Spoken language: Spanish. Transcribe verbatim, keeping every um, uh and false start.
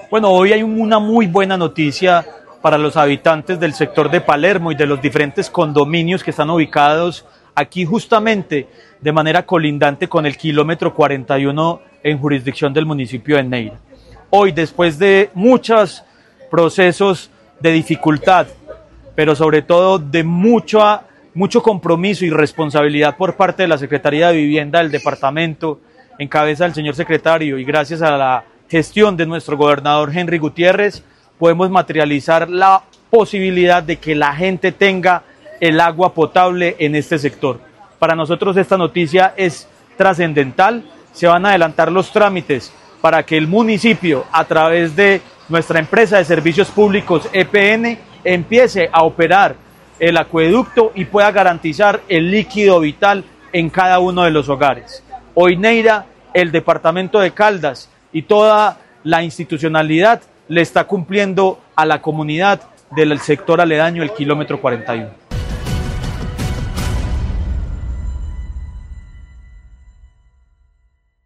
Bueno, hoy hay una muy buena noticia para los habitantes del sector de Palermo y de los diferentes condominios que están ubicados aquí justamente de manera colindante con el kilómetro cuarenta y uno en jurisdicción del municipio de Neira. Hoy, después de muchos procesos de dificultad, pero sobre todo de mucho, mucho compromiso y responsabilidad por parte de la Secretaría de Vivienda del departamento, en cabeza del señor secretario, y gracias a la gestión de nuestro gobernador Henry Gutiérrez, podemos materializar la posibilidad de que la gente tenga el agua potable en este sector. Para nosotros esta noticia es trascendental. Se van a adelantar los trámites para que el municipio, a través de nuestra empresa de servicios públicos E P N, empiece a operar el acueducto y pueda garantizar el líquido vital en cada uno de los hogares. Hoy Neira, el departamento de Caldas y toda la institucionalidad le está cumpliendo a la comunidad del sector aledaño el kilómetro cuarenta y uno.